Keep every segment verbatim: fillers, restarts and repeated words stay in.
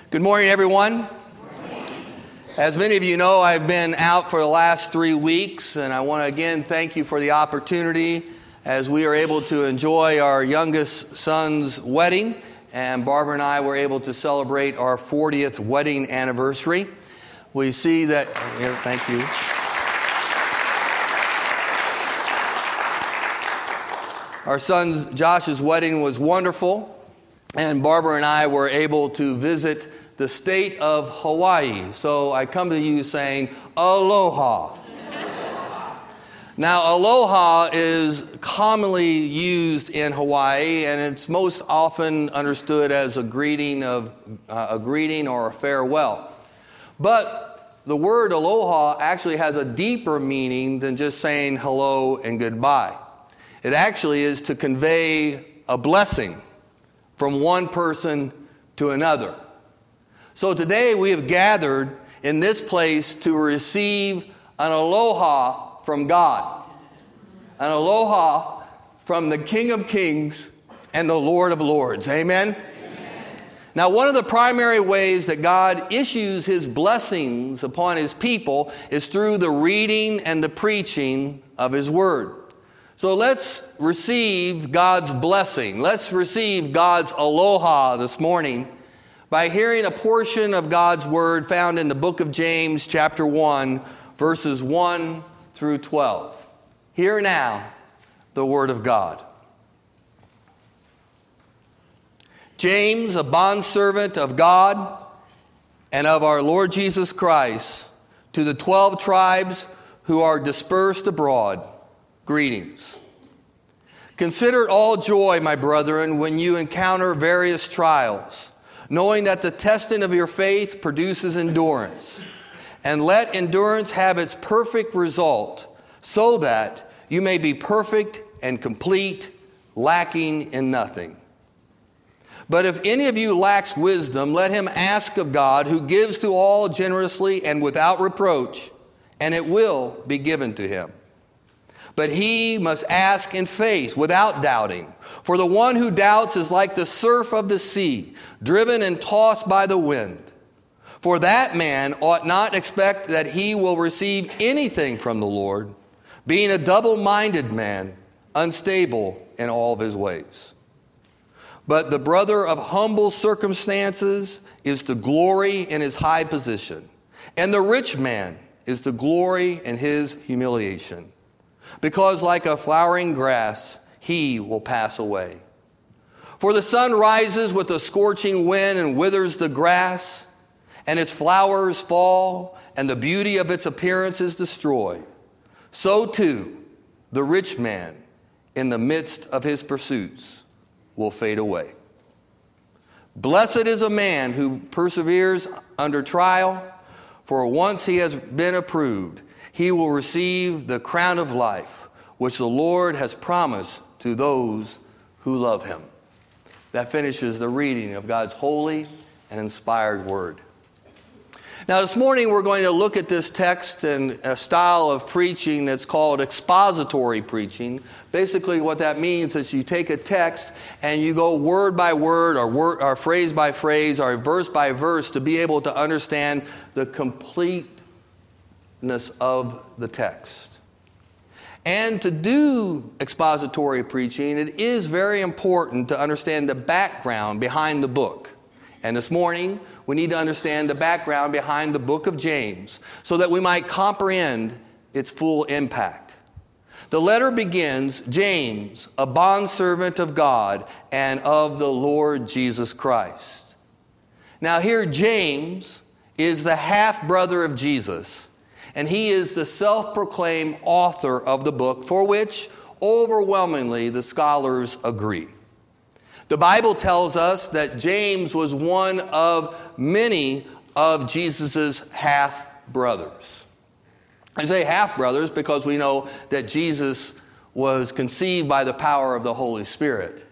Good morning, everyone. As many of you know, I've been out for the last three weeks, and I want to again thank you for the opportunity as we are able to enjoy our youngest son's wedding, and Barbara and I were able to celebrate our fortieth wedding anniversary. We see that, here, thank you. Our son Josh's wedding was wonderful, and Barbara and I were able to visit the state of Hawaii. So I come to you saying, aloha. Now, aloha is commonly used in Hawaii, and it's most often understood as a greeting of uh, a greeting or a farewell. But the word aloha actually has a deeper meaning than just saying hello and goodbye. It actually is to convey a blessing from one person to another. So today we have gathered in this place to receive an aloha from God. An aloha from the King of Kings and the Lord of Lords. Amen? Amen. Now, one of the primary ways that God issues his blessings upon his people is through the reading and the preaching of his word. So let's receive God's blessing. Let's receive God's aloha this morning by hearing a portion of God's word found in the book of James, chapter one, verses one through twelve. Hear now the word of God. James, a bondservant of God and of our Lord Jesus Christ, to the twelve tribes who are dispersed abroad, greetings. Consider it all joy, my brethren, when you encounter various trials, knowing that the testing of your faith produces endurance. And let endurance have its perfect result, so that you may be perfect and complete, lacking in nothing. But if any of you lacks wisdom, let him ask of God, who gives to all generously and without reproach, and it will be given to him. But he must ask in faith, without doubting. For the one who doubts is like the surf of the sea, driven and tossed by the wind. For that man ought not expect that he will receive anything from the Lord, being a double-minded man, unstable in all of his ways. But the brother of humble circumstances is to glory in his high position, and the rich man is to glory in his humiliation. Because like a flowering grass, he will pass away. For the sun rises with a scorching wind and withers the grass, and its flowers fall, and the beauty of its appearance is destroyed. So too, the rich man, in the midst of his pursuits, will fade away. Blessed is a man who perseveres under trial, for once he has been approved, he will receive the crown of life, which the Lord has promised to those who love him. That finishes the reading of God's holy and inspired word. Now this morning we're going to look at this text and a style of preaching that's called expository preaching. Basically what that means is you take a text and you go word by word or, word, or phrase by phrase or verse by verse to be able to understand the complete of the text. And to do expository preaching, it is very important to understand the background behind the book. And this morning, we need to understand the background behind the book of James so that we might comprehend its full impact. The letter begins, James, a bondservant of God and of the Lord Jesus Christ. Now here, James is the half-brother of Jesus, and he is the self-proclaimed author of the book, for which overwhelmingly the scholars agree. The Bible tells us that James was one of many of Jesus' half-brothers. I say half-brothers because we know that Jesus was conceived by the power of the Holy Spirit.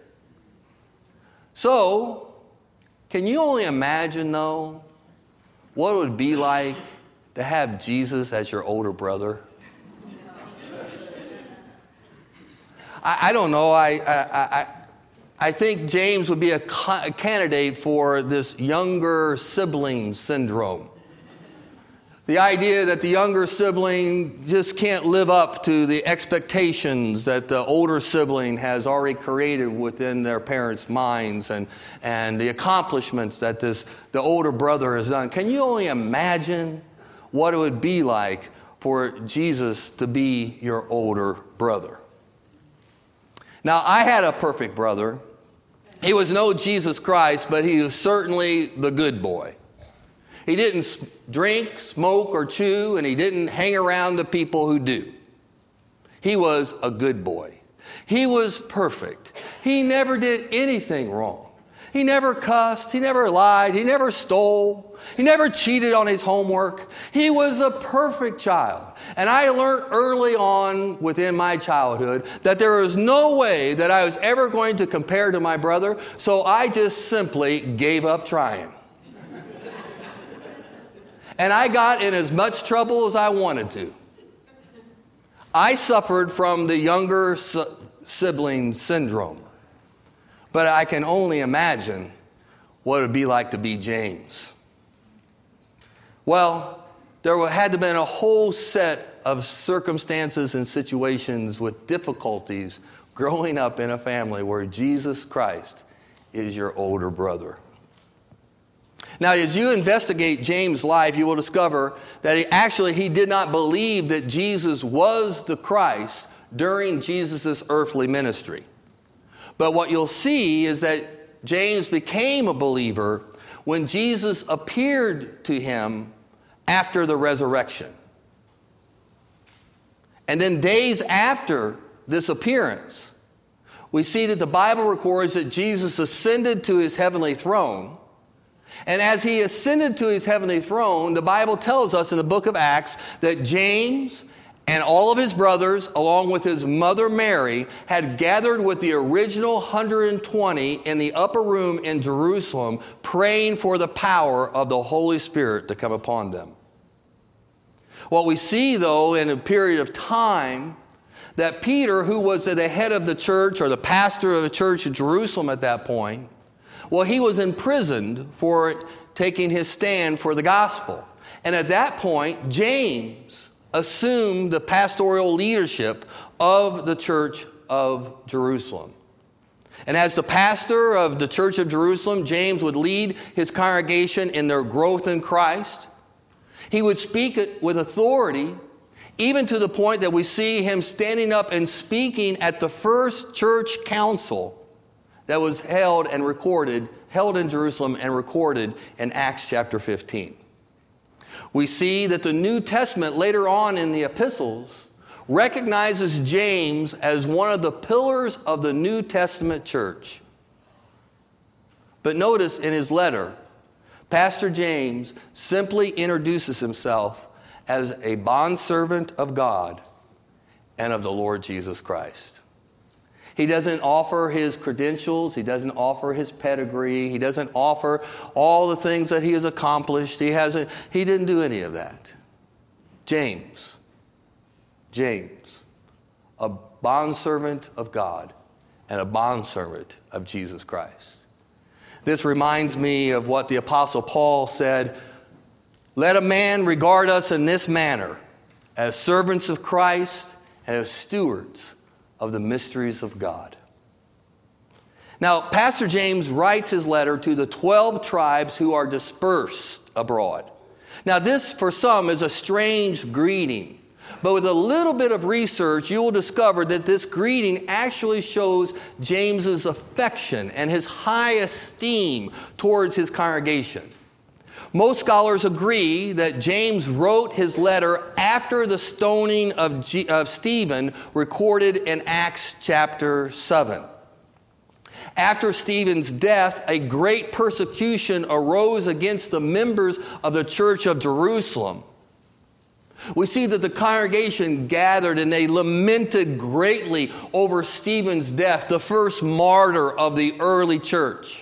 So, can you only imagine, though, what it would be like to have Jesus as your older brother? I, I don't know. I, I, I I think James would be a, ca- a candidate for this younger sibling syndrome. The idea that the younger sibling just can't live up to the expectations that the older sibling has already created within their parents' minds, and, and the accomplishments that this the older brother has done. Can you only imagine what it would be like for Jesus to be your older brother? Now, I had a perfect brother. He was no Jesus Christ, but he was certainly the good boy. He didn't drink, smoke, or chew, and he didn't hang around the people who do. He was a good boy. He was perfect. He never did anything wrong. He never cussed. He never lied. He never stole. He never cheated on his homework. He was a perfect child. And I learned early on within my childhood that there was no way that I was ever going to compare to my brother, so I just simply gave up trying. And I got in as much trouble as I wanted to. I suffered from the younger sibling syndrome. But I can only imagine what it would be like to be James. Well, there had to have been a whole set of circumstances and situations with difficulties growing up in a family where Jesus Christ is your older brother. Now, as you investigate James' life, you will discover that he actually he did not believe that Jesus was the Christ during Jesus' earthly ministry. But what you'll see is that James became a believer when Jesus appeared to him after the resurrection. And then days after this appearance, we see that the Bible records that Jesus ascended to his heavenly throne. And as he ascended to his heavenly throne, the Bible tells us in the book of Acts that James and all of his brothers, along with his mother Mary, had gathered with the original one hundred twenty in the upper room in Jerusalem, praying for the power of the Holy Spirit to come upon them. What we see, though, in a period of time, that Peter, who was the head of the church or the pastor of the church in Jerusalem at that point, well, he was imprisoned for taking his stand for the gospel. And at that point, James assumed the pastoral leadership of the church of Jerusalem. And as the pastor of the church of Jerusalem, James would lead his congregation in their growth in Christ. He would speak with authority, even to the point that we see him standing up and speaking at the first church council that was held and recorded, held in Jerusalem and recorded in Acts chapter fifteen. We see that the New Testament later on in the epistles recognizes James as one of the pillars of the New Testament church. But notice in his letter, Pastor James simply introduces himself as a bondservant of God and of the Lord Jesus Christ. He doesn't offer his credentials. He doesn't offer his pedigree. He doesn't offer all the things that he has accomplished. He hasn't, he didn't do any of that. James, James, a bondservant of God and a bondservant of Jesus Christ. This reminds me of what the Apostle Paul said, "Let a man regard us in this manner, as servants of Christ and as stewards of the mysteries of God." Now, Pastor James writes his letter to the twelve tribes who are dispersed abroad. Now, this for some is a strange greeting, but with a little bit of research, you will discover that this greeting actually shows James's affection and his high esteem towards his congregation. Most scholars agree that James wrote his letter after the stoning of, G- of Stephen, recorded in Acts chapter seven. After Stephen's death, a great persecution arose against the members of the church of Jerusalem. We see that the congregation gathered and they lamented greatly over Stephen's death, the first martyr of the early church.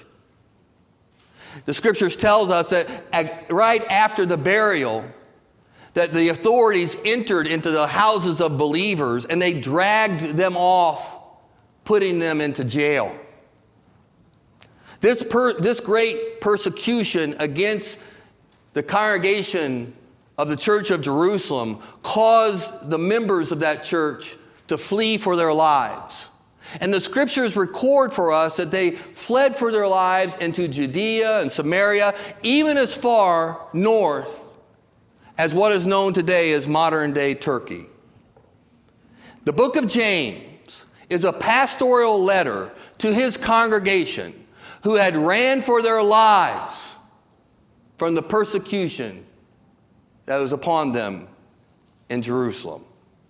The scriptures tells us that right after the burial, that the authorities entered into the houses of believers and they dragged them off, putting them into jail. This, per, this great persecution against the congregation of the Church of Jerusalem caused the members of that church to flee for their lives. And the scriptures record for us that they fled for their lives into Judea and Samaria, even as far north as what is known today as modern-day Turkey. The book of James is a pastoral letter to his congregation who had ran for their lives from the persecution that was upon them in Jerusalem.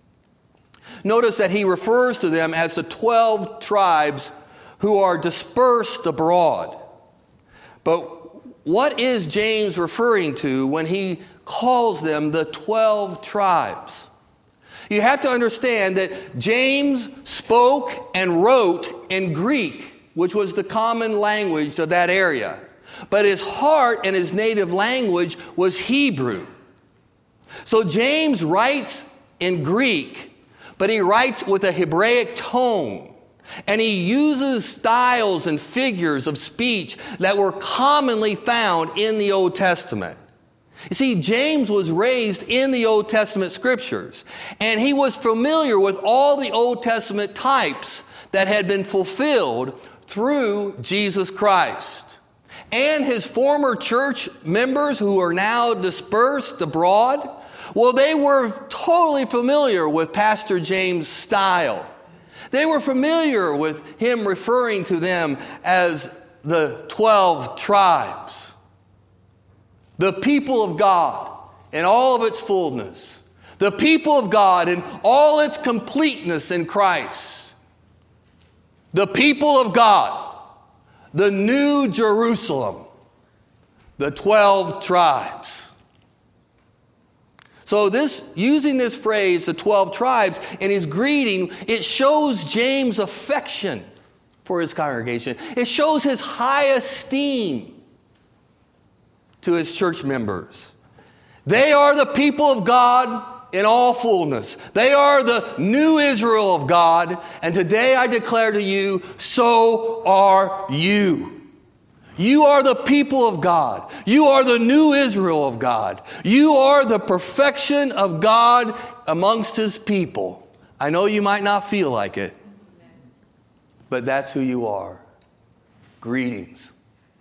Notice that he refers to them as the twelve tribes who are dispersed abroad. But what is James referring to when he calls them the twelve tribes? You have to understand that James spoke and wrote in Greek, which was the common language of that area. But his heart and his native language was Hebrew. So James writes in Greek, but he writes with a Hebraic tone. And he uses styles and figures of speech that were commonly found in the Old Testament. You see, James was raised in the Old Testament scriptures, and he was familiar with all the Old Testament types that had been fulfilled through Jesus Christ. And his former church members who are now dispersed abroad, well, they were totally familiar with Pastor James' style. They were familiar with him referring to them as the twelve tribes. The people of God in all of its fullness. The people of God in all its completeness in Christ. The people of God, the new Jerusalem, the twelve tribes. So this, using this phrase, the twelve tribes, in his greeting, it shows James' affection for his congregation. It shows his high esteem to his church members. They are the people of God in all fullness. They are the new Israel of God. And today I declare to you, so are you. You are the people of God. You are the new Israel of God. You are the perfection of God amongst his people. I know you might not feel like it, but that's who you are. Greetings.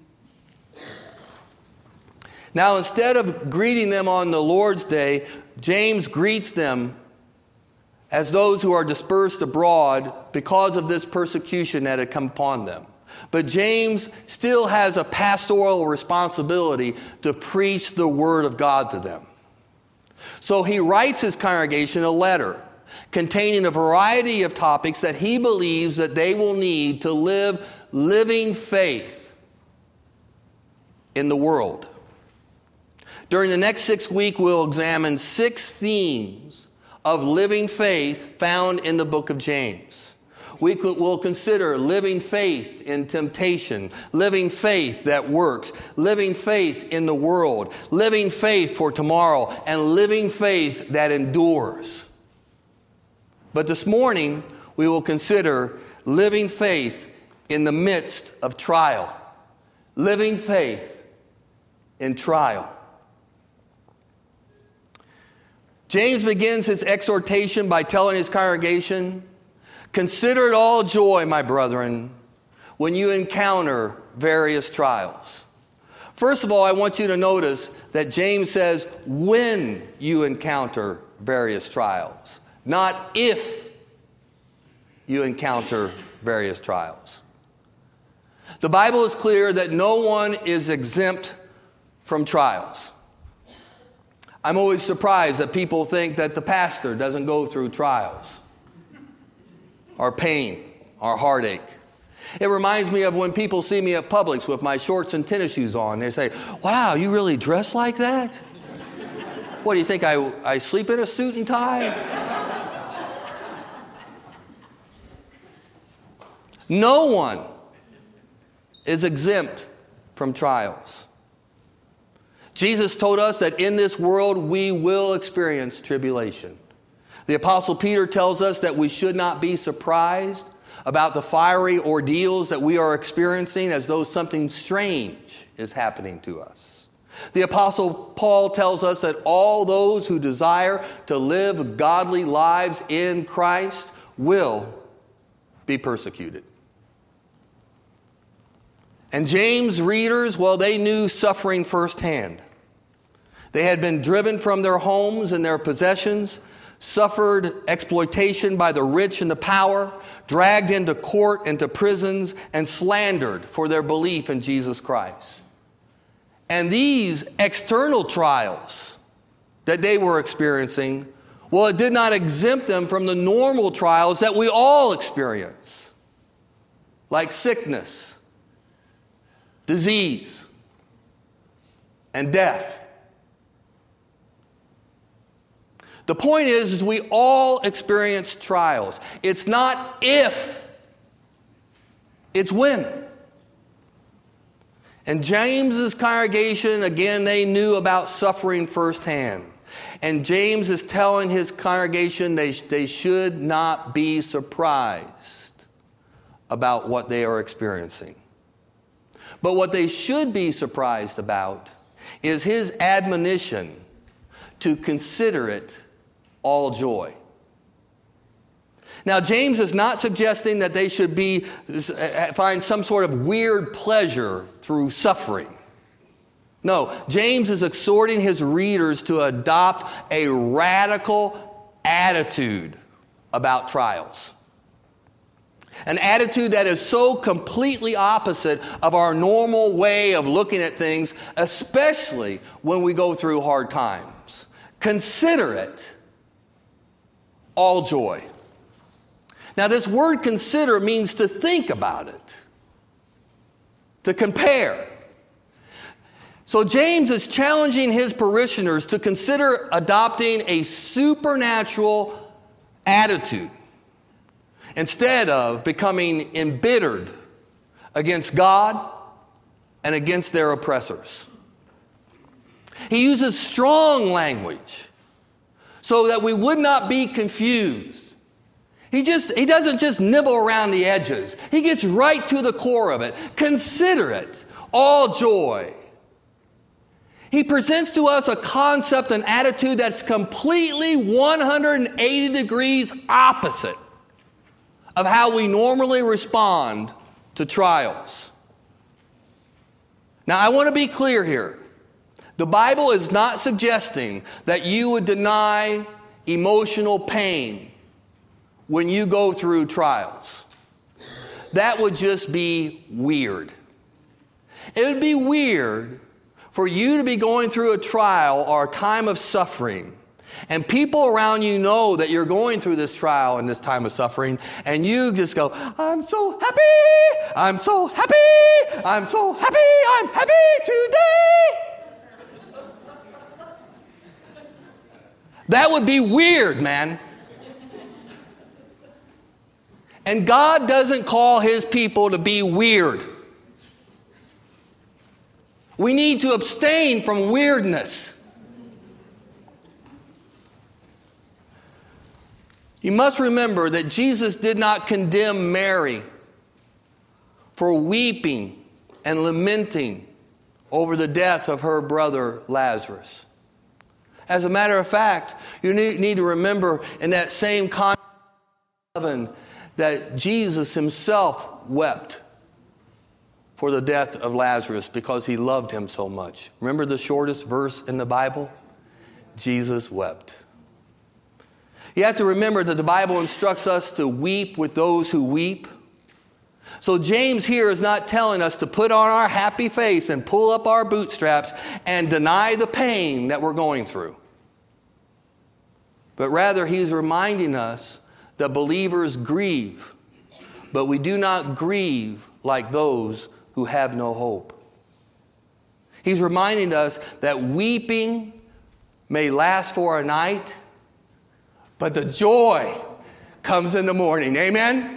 Now, instead of greeting them on the Lord's Day, James greets them as those who are dispersed abroad because of this persecution that had come upon them. But James still has a pastoral responsibility to preach the word of God to them. So he writes his congregation a letter containing a variety of topics that he believes that they will need to live living faith in the world. During the next six weeks, we'll examine six themes of living faith found in the book of James. We will consider living faith in temptation, living faith that works, living faith in the world, living faith for tomorrow, and living faith that endures. But this morning, we will consider living faith in the midst of trial. Living faith in trial. James begins his exhortation by telling his congregation, "Consider it all joy, my brethren, when you encounter various trials." First of all, I want you to notice that James says, when you encounter various trials, not if you encounter various trials. The Bible is clear that no one is exempt from trials. I'm always surprised that people think that the pastor doesn't go through trials, or pain, or heartache. It reminds me of when people see me at Publix with my shorts and tennis shoes on. They say, "Wow, you really dress like that? What, do you think I, I sleep in a suit and tie?" No one is exempt from trials. Jesus told us that in this world we will experience tribulation. The Apostle Peter tells us that we should not be surprised about the fiery ordeals that we are experiencing as though something strange is happening to us. The Apostle Paul tells us that all those who desire to live godly lives in Christ will be persecuted. And James' readers, well, they knew suffering firsthand. They had been driven from their homes and their possessions, suffered exploitation by the rich and the power, dragged into court, into prisons, and slandered for their belief in Jesus Christ. And these external trials that they were experiencing, well, it did not exempt them from the normal trials that we all experience, like sickness, disease, and death. The point is, is we all experience trials. It's not if, it's when. And James's congregation, again, they knew about suffering firsthand. And James is telling his congregation they, they should not be surprised about what they are experiencing. But what they should be surprised about is his admonition to consider it all joy. Now, James is not suggesting that they should be find some sort of weird pleasure through suffering. No, James is exhorting his readers to adopt a radical attitude about trials. An attitude that is so completely opposite of our normal way of looking at things, especially when we go through hard times. Consider it all joy. Now, this word consider means to think about it, to compare. So James is challenging his parishioners to consider adopting a supernatural attitude instead of becoming embittered against God and against their oppressors. He uses strong language so that we would not be confused. He just he doesn't just nibble around the edges. He gets right to the core of it. Consider it all joy. He presents to us a concept, an attitude that's completely one hundred eighty degrees opposite of how we normally respond to trials. Now, I want to be clear here. The Bible is not suggesting that you would deny emotional pain when you go through trials. That would just be weird. It would be weird for you to be going through a trial or a time of suffering, and people around you know that you're going through this trial and this time of suffering, and you just go, I'm so happy, I'm so happy, I'm so happy, I'm happy today. That would be weird, man. And God doesn't call his people to be weird. We need to abstain from weirdness. You must remember that Jesus did not condemn Mary for weeping and lamenting over the death of her brother Lazarus. As a matter of fact, you need, need to remember in that same context that Jesus himself wept for the death of Lazarus because he loved him so much. Remember the shortest verse in the Bible? Jesus wept. You have to remember that the Bible instructs us to weep with those who weep. So James here is not telling us to put on our happy face and pull up our bootstraps and deny the pain that we're going through. But rather, he's reminding us that believers grieve, but we do not grieve like those who have no hope. He's reminding us that weeping may last for a night, but the joy comes in the morning. Amen?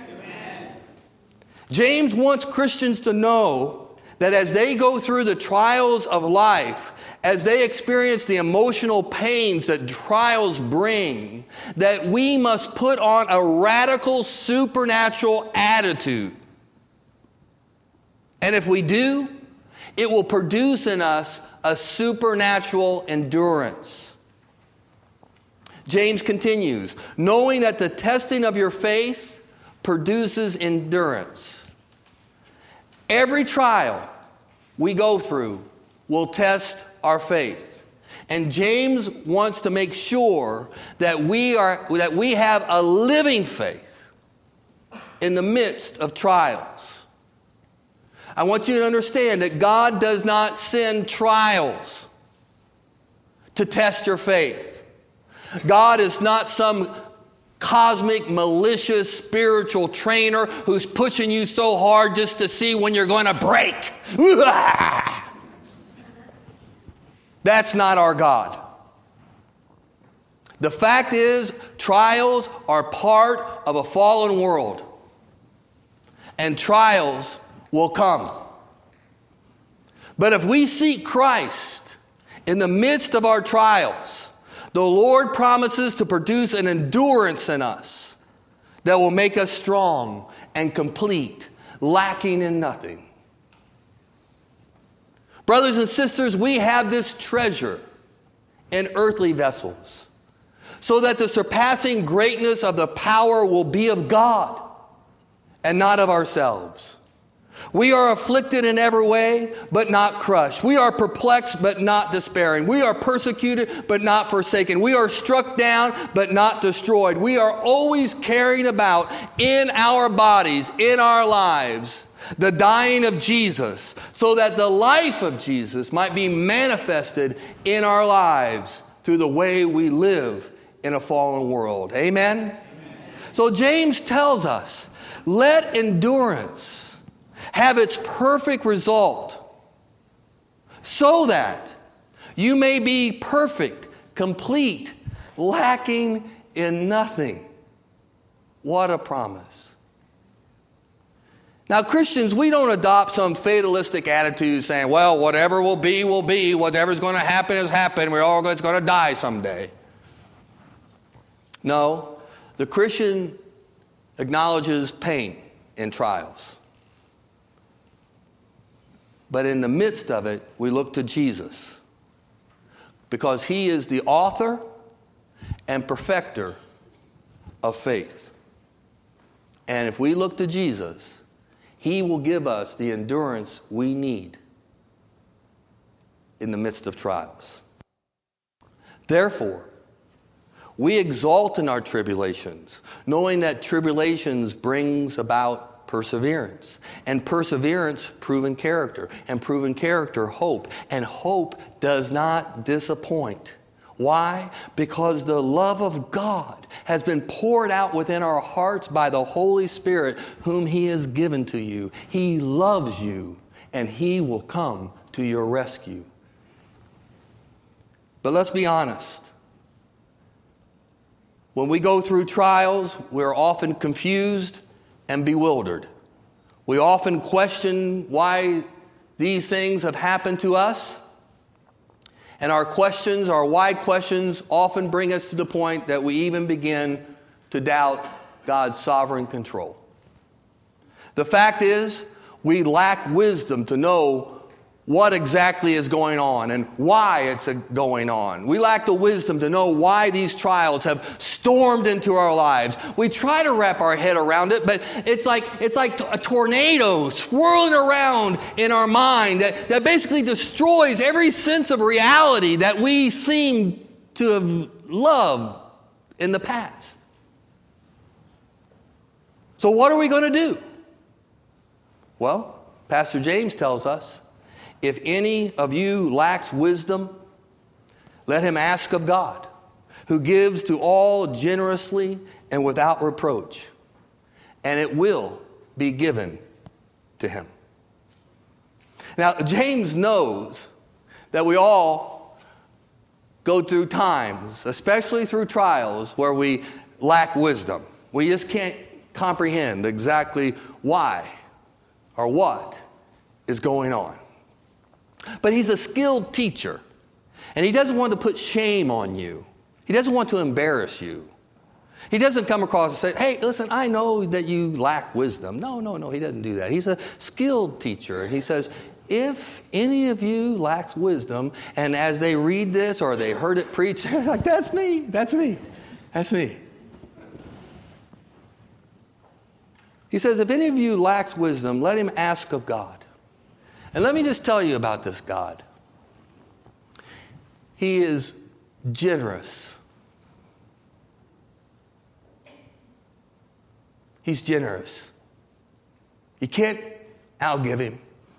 James wants Christians to know that as they go through the trials of life, as they experience the emotional pains that trials bring, that we must put on a radical supernatural attitude. And if we do, it will produce in us a supernatural endurance. James continues, knowing that the testing of your faith produces endurance. Every trial we go through will test our faith. And James wants to make sure that we are that we have a living faith in the midst of trials. I want you to understand that God does not send trials to test your faith. God is not some cosmic, malicious, spiritual trainer who's pushing you so hard just to see when you're going to break. That's not our God. The fact is, trials are part of a fallen world. And trials will come. But if we seek Christ in the midst of our trials, the Lord promises to produce an endurance in us that will make us strong and complete, lacking in nothing. Brothers and sisters, we have this treasure in earthly vessels, so that the surpassing greatness of the power will be of God and not of ourselves. We are afflicted in every way, but not crushed. We are perplexed, but not despairing. We are persecuted, but not forsaken. We are struck down, but not destroyed. We are always carrying about in our bodies, in our lives, the dying of Jesus, so that the life of Jesus might be manifested in our lives through the way we live in a fallen world. Amen? Amen. So James tells us, let endurance have its perfect result, so that you may be perfect, complete, lacking in nothing. What a promise. Now, Christians, we don't adopt some fatalistic attitude saying, well, whatever will be, will be. Whatever's going to happen is happen. We're all going to die someday. No, the Christian acknowledges pain in trials. But in the midst of it, we look to Jesus, because he is the author and perfecter of faith. And if we look to Jesus, he will give us the endurance we need in the midst of trials. Therefore, we exult in our tribulations, knowing that tribulations brings about perseverance, and perseverance, proven character, and proven character, hope, and hope does not disappoint. Why? Because the love of God has been poured out within our hearts by the Holy Spirit, whom he has given to you. He loves you, and he will come to your rescue. But let's be honest. When we go through trials, we're often confused and bewildered. We often question why these things have happened to us. And our questions, our why questions, often bring us to the point that we even begin to doubt God's sovereign control. The fact is, we lack wisdom to know what exactly is going on and why it's going on. We lack the wisdom to know why these trials have stormed into our lives. We try to wrap our head around it, but it's like it's like a tornado swirling around in our mind that, that basically destroys every sense of reality that we seem to have loved in the past. So what are we going to do? Well, Pastor James tells us, if any of you lacks wisdom, let him ask of God, who gives to all generously and without reproach, and it will be given to him. Now, James knows that we all go through times, especially through trials, where we lack wisdom. We just can't comprehend exactly why or what is going on. But he's a skilled teacher. And he doesn't want to put shame on you. He doesn't want to embarrass you. He doesn't come across and say, hey, listen, I know that you lack wisdom. No, no, no, he doesn't do that. He's a skilled teacher. And he says, if any of you lacks wisdom, and as they read this or they heard it preached, they're like, that's me, that's me, that's me. He says, if any of you lacks wisdom, let him ask of God. And let me just tell you about this God. He is generous. He's generous. You can't outgive him.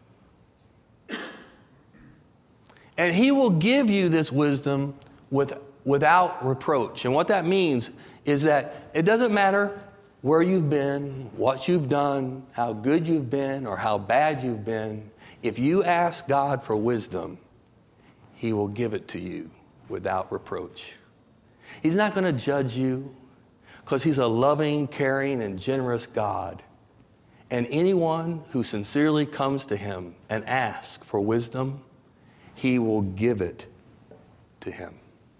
And he will give you this wisdom with, without reproach. And what that means is that it doesn't matter where you've been, what you've done, how good you've been, or how bad you've been. If you ask God for wisdom, he will give it to you without reproach. He's not going to judge you because he's a loving, caring, and generous God. And anyone who sincerely comes to him and asks for wisdom, he will give it to him.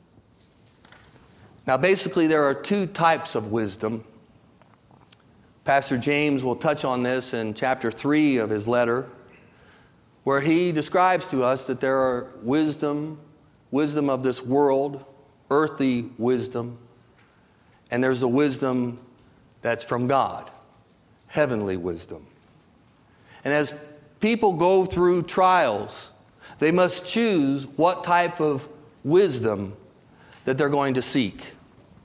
Now, basically, there are two types of wisdom. Pastor James will touch on this in chapter three of his letter, where he describes to us that there are wisdom, wisdom of this world, earthly wisdom, and there's a wisdom that's from God, heavenly wisdom. And as people go through trials, they must choose what type of wisdom that they're going to seek.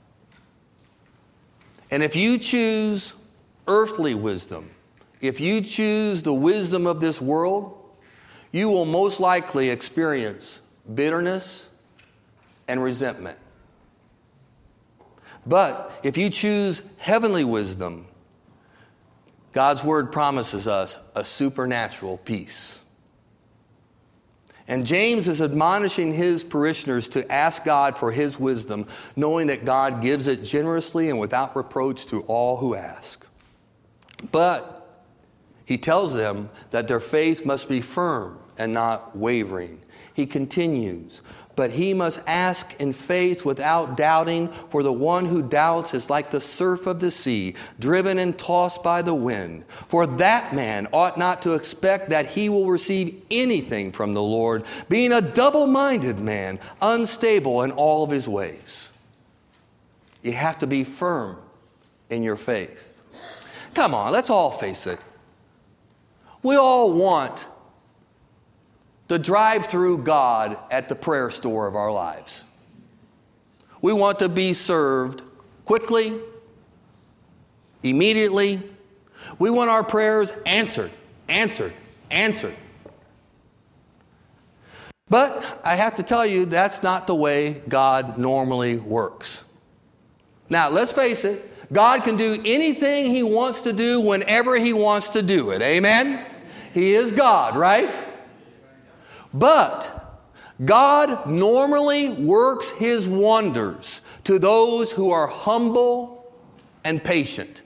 And if you choose earthly wisdom, if you choose the wisdom of this world, you will most likely experience bitterness and resentment. But if you choose heavenly wisdom, God's word promises us a supernatural peace. And James is admonishing his parishioners to ask God for his wisdom, knowing that God gives it generously and without reproach to all who ask. But he tells them that their faith must be firm and not wavering. He continues, but he must ask in faith without doubting, for the one who doubts is like the surf of the sea, driven and tossed by the wind. For that man ought not to expect that he will receive anything from the Lord, being a double-minded man, unstable in all of his ways. You have to be firm in your faith. Come on, let's all face it. We all want the drive-through God at the prayer store of our lives. We want to be served quickly, immediately. We want our prayers answered, answered, answered. But I have to tell you, that's not the way God normally works. Now, let's face it, God can do anything he wants to do whenever he wants to do it. Amen? He is God, right? But God normally works his wonders to those who are humble and patient.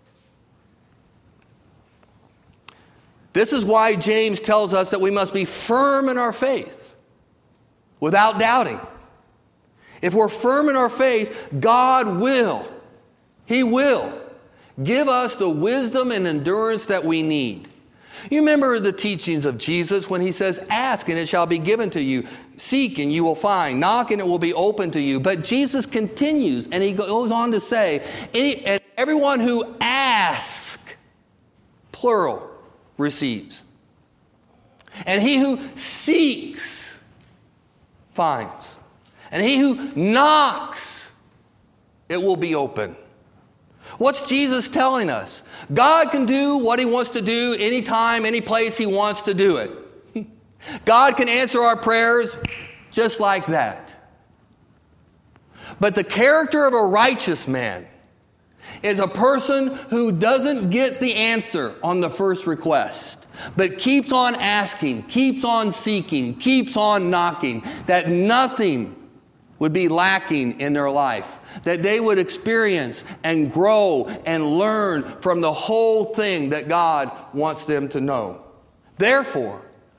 This is why James tells us that we must be firm in our faith without doubting. If we're firm in our faith, God will, he will give us the wisdom and endurance that we need. You remember the teachings of Jesus when he says, ask and it shall be given to you. Seek and you will find. Knock and it will be open to you. But Jesus continues and he goes on to say, and everyone who asks, plural, receives. And he who seeks, finds. And he who knocks, it will be open. What's Jesus telling us? God can do what he wants to do anytime, any place he wants to do it. God can answer our prayers just like that. But the character of a righteous man is a person who doesn't get the answer on the first request, but keeps on asking, keeps on seeking, keeps on knocking, that nothing would be lacking in their life. That they would experience and grow and learn from the whole thing that God wants them to know. Therefore,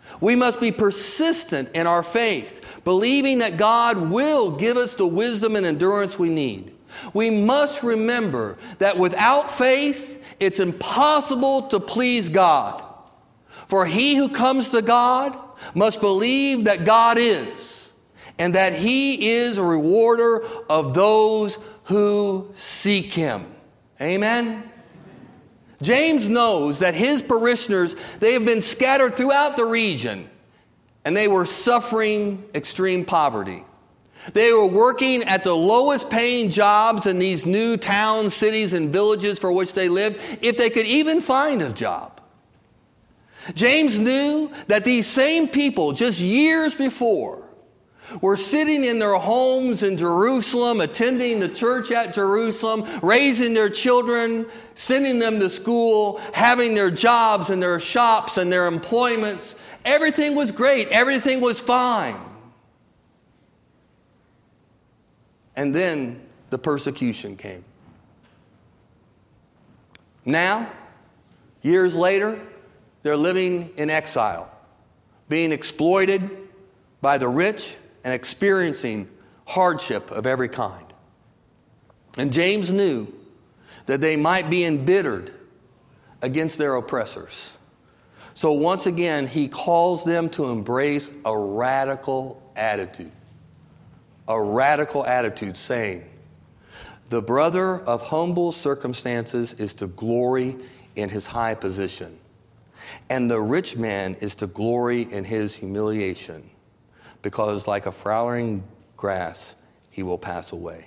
We must be persistent in our faith, believing that God will give us the wisdom and endurance we need. We must remember that without faith, it's impossible to please God. For he who comes to God must believe that God is, and that he is a rewarder of those who seek him. Amen? James knows that his parishioners, they have been scattered throughout the region, and they were suffering extreme poverty. They were working at the lowest paying jobs in these new towns, cities, and villages for which they lived, if they could even find a job. James knew that these same people, just years before, were sitting in their homes in Jerusalem, attending the church at Jerusalem, raising their children, sending them to school, having their jobs and their shops and their employments. Everything was great. Everything was fine. And then the persecution came. Now, years later, they're living in exile, being exploited by the rich and experiencing hardship of every kind. And James knew that they might be embittered against their oppressors. So once again, he calls them to embrace a radical attitude. A radical attitude saying, the brother of humble circumstances is to glory in his high position, and the rich man is to glory in his humiliation, because like a flowering grass, he will pass away.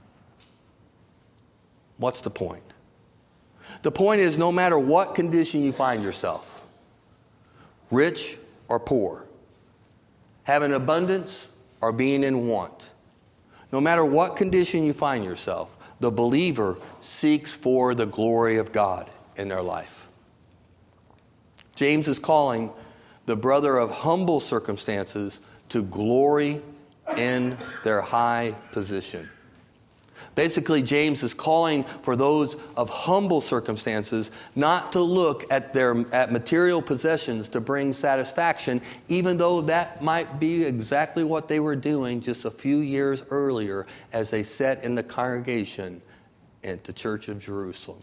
What's the point? The point is, no matter what condition you find yourself, rich or poor, having abundance or being in want, no matter what condition you find yourself, the believer seeks for the glory of God in their life. James is calling the brother of humble circumstances to glory in their high position. Basically, James is calling for those of humble circumstances not to look at their at material possessions to bring satisfaction, even though that might be exactly what they were doing just a few years earlier as they sat in the congregation at the Church of Jerusalem.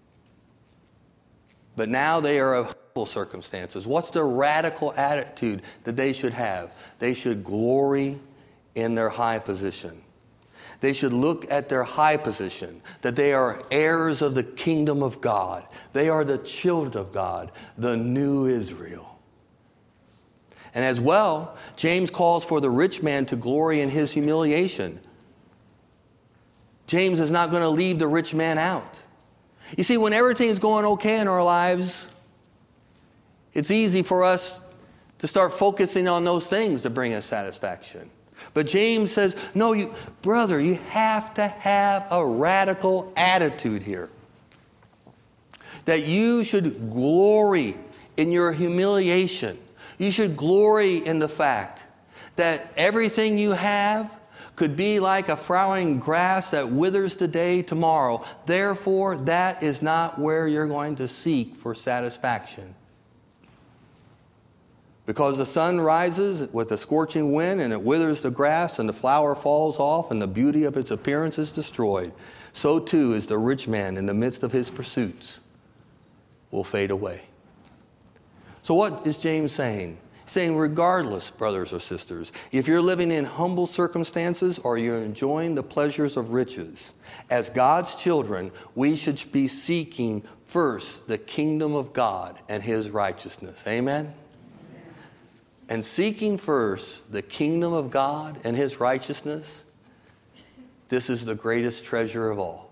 But now they are of humble circumstances. What's the radical attitude that they should have? They should glory in their high position. They should look at their high position, that they are heirs of the kingdom of God. They are the children of God, the new Israel. And as well, James calls for the rich man to glory in his humiliation. James is not going to leave the rich man out. You see, when everything is going okay in our lives, it's easy for us to start focusing on those things that bring us satisfaction. But James says, no, you, brother, you have to have a radical attitude here. That you should glory in your humiliation. You should glory in the fact that everything you have could be like a flowering grass that withers today, tomorrow. Therefore, that is not where you're going to seek for satisfaction. Because the sun rises with a scorching wind, and it withers the grass, and the flower falls off, and the beauty of its appearance is destroyed. So too is the rich man in the midst of his pursuits will fade away. So what is James saying? He's saying, regardless, brothers or sisters, if you're living in humble circumstances or you're enjoying the pleasures of riches, as God's children, we should be seeking first the kingdom of God and his righteousness. Amen? And seeking first the kingdom of God and his righteousness, this is the greatest treasure of all.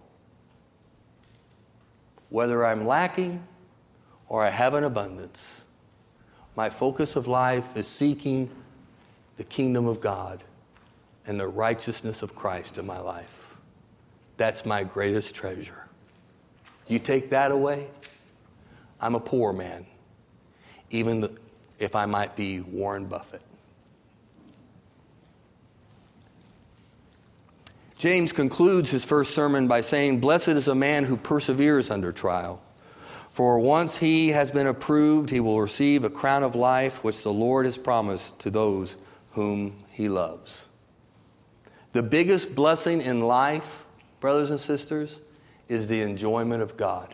Whether I'm lacking or I have an abundance, my focus of life is seeking the kingdom of God and the righteousness of Christ in my life. That's my greatest treasure. You take that away, I'm a poor man, even the if I might be Warren Buffett. James concludes his first sermon by saying, blessed is a man who perseveres under trial. For For once he has been approved, he will receive a crown of life, which the Lord has promised to those whom he loves. The biggest blessing in life, brothers and sisters, is the enjoyment of God.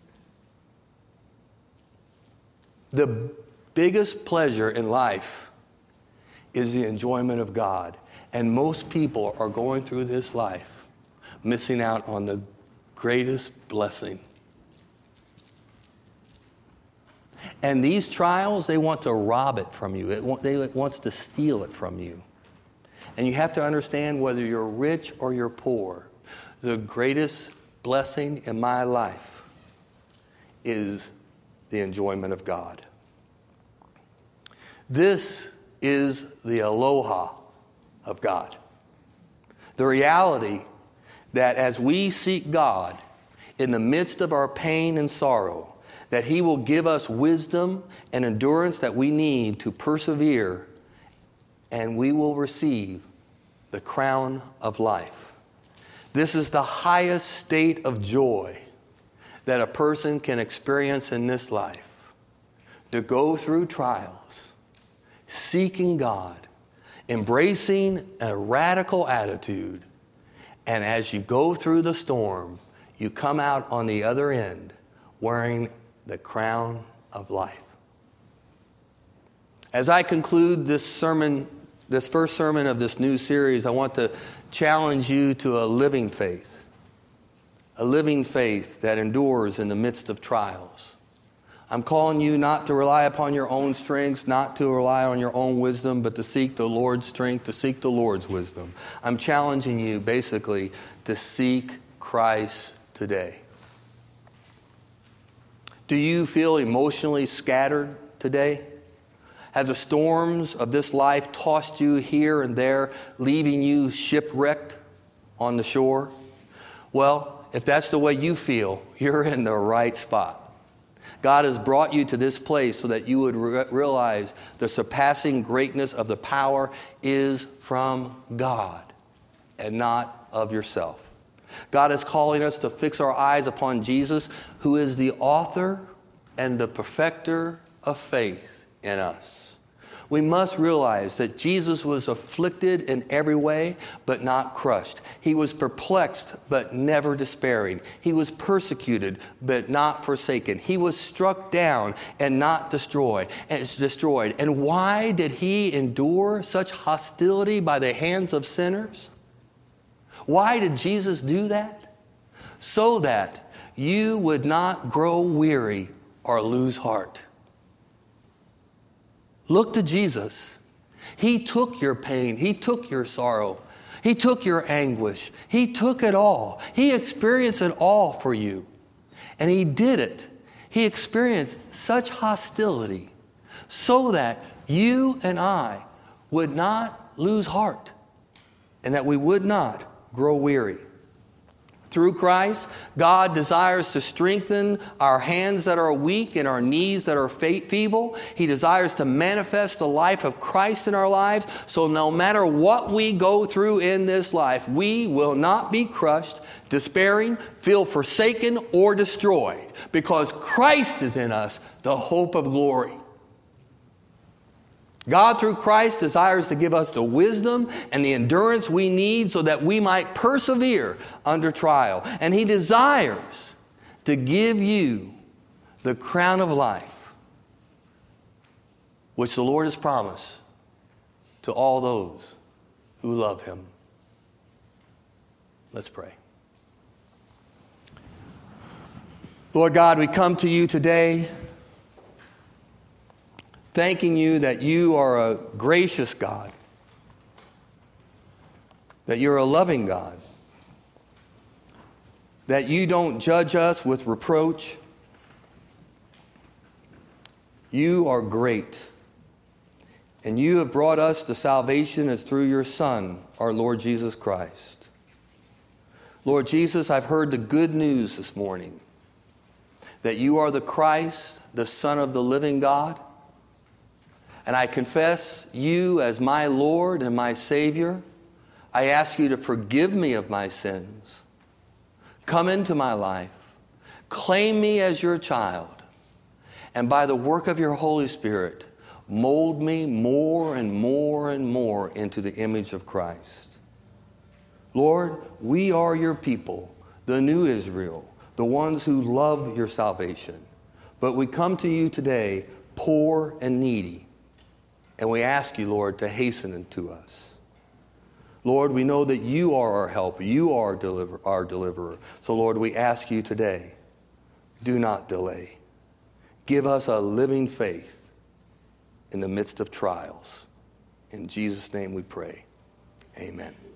The biggest pleasure in life is the enjoyment of God. And most people are going through this life missing out on the greatest blessing. And these trials, they want to rob it from you. It, want, they, it wants to steal it from you. And you have to understand, whether you're rich or you're poor, the greatest blessing in my life is the enjoyment of God. This is the aloha of God. The reality that as we seek God in the midst of our pain and sorrow, that he will give us wisdom and endurance that we need to persevere, and we will receive the crown of life. This is the highest state of joy that a person can experience in this life. To go through trials, seeking God, embracing a radical attitude, and as you go through the storm, you come out on the other end wearing the crown of life. As I conclude this sermon, this first sermon of this new series, I want to challenge you to a living faith. A living faith that endures in the midst of trials. I'm calling you not to rely upon your own strengths, not to rely on your own wisdom, but to seek the Lord's strength, to seek the Lord's wisdom. I'm challenging you basically to seek Christ today. Do you feel emotionally scattered today? Have the storms of this life tossed you here and there, leaving you shipwrecked on the shore? Well, if that's the way you feel, you're in the right spot. God has brought you to this place so that you would re- realize the surpassing greatness of the power is from God and not of yourself. God is calling us to fix our eyes upon Jesus, who is the author and the perfecter of faith in us. We must realize that Jesus was afflicted in every way, but not crushed. He was perplexed, but never despairing. He was persecuted, but not forsaken. He was struck down and not destroyed. And destroyed. And why did he endure such hostility by the hands of sinners? Why did Jesus do that? So that you would not grow weary or lose heart. Look to Jesus. He took your pain. He took your sorrow. He took your anguish. He took it all. He experienced it all for you. And he did it. He experienced such hostility so that you and I would not lose heart and that we would not grow weary. Through Christ, God desires to strengthen our hands that are weak and our knees that are feeble. He desires to manifest the life of Christ in our lives. So no matter what we go through in this life, we will not be crushed, despairing, feel forsaken, or destroyed, because Christ is in us, the hope of glory. God, through Christ, desires to give us the wisdom and the endurance we need so that we might persevere under trial. And he desires to give you the crown of life, which the Lord has promised to all those who love him. Let's pray. Lord God, we come to you today thanking you that you are a gracious God, that you're a loving God, that you don't judge us with reproach. You are great, and you have brought us to salvation as through your Son, our Lord Jesus Christ. Lord Jesus, I've heard the good news this morning that you are the Christ, the Son of the living God. And I confess you as my Lord and my Savior. I ask you to forgive me of my sins. Come into my life. Claim me as your child. And by the work of your Holy Spirit, mold me more and more and more into the image of Christ. Lord, we are your people, the new Israel, the ones who love your salvation. But we come to you today poor and needy, and we ask you, Lord, to hasten unto us. Lord, we know that you are our help. You are our, deliver, our deliverer. So, Lord, we ask you today, do not delay. Give us a living faith in the midst of trials. In Jesus' name we pray. Amen.